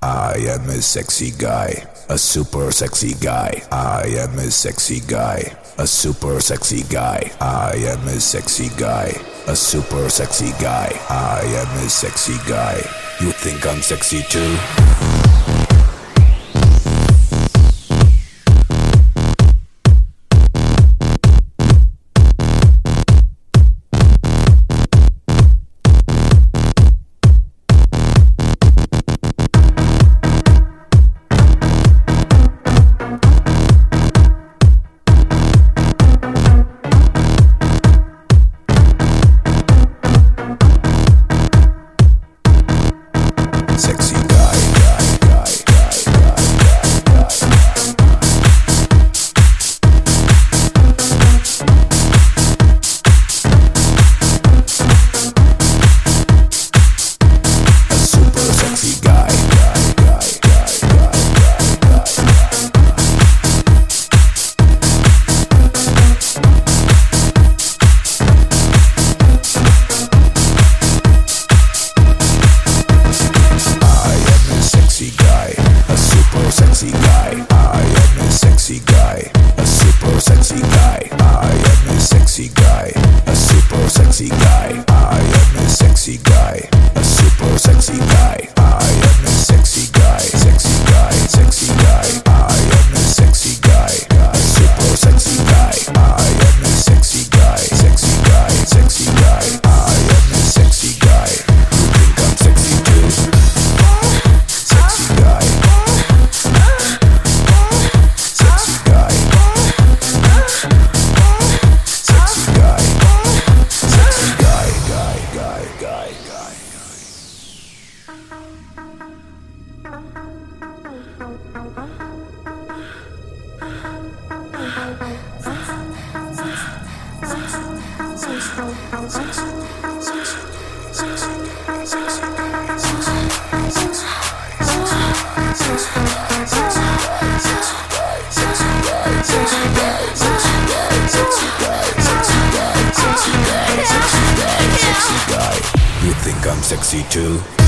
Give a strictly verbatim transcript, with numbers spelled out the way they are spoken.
I am a sexy guy, a super sexy guy. I am a sexy guy, a super sexy guy. I am a sexy guy, a super sexy guy. I am a sexy guy. You think I'm sexy too? Sexy guy, I am a sexy guy, a super sexy guy. I am a sexy guy, a super sexy guy. I am a sexy guy, a super sexy guy. I am a sexy guy, sexy guy, sexy guy. I am a sexy guy, a super sexy guy. I am a sexy guy, sexy guy, sexy guy. I am a sexy guy. You think I'm sexy too? Sexy guy. You think I'm sexy too?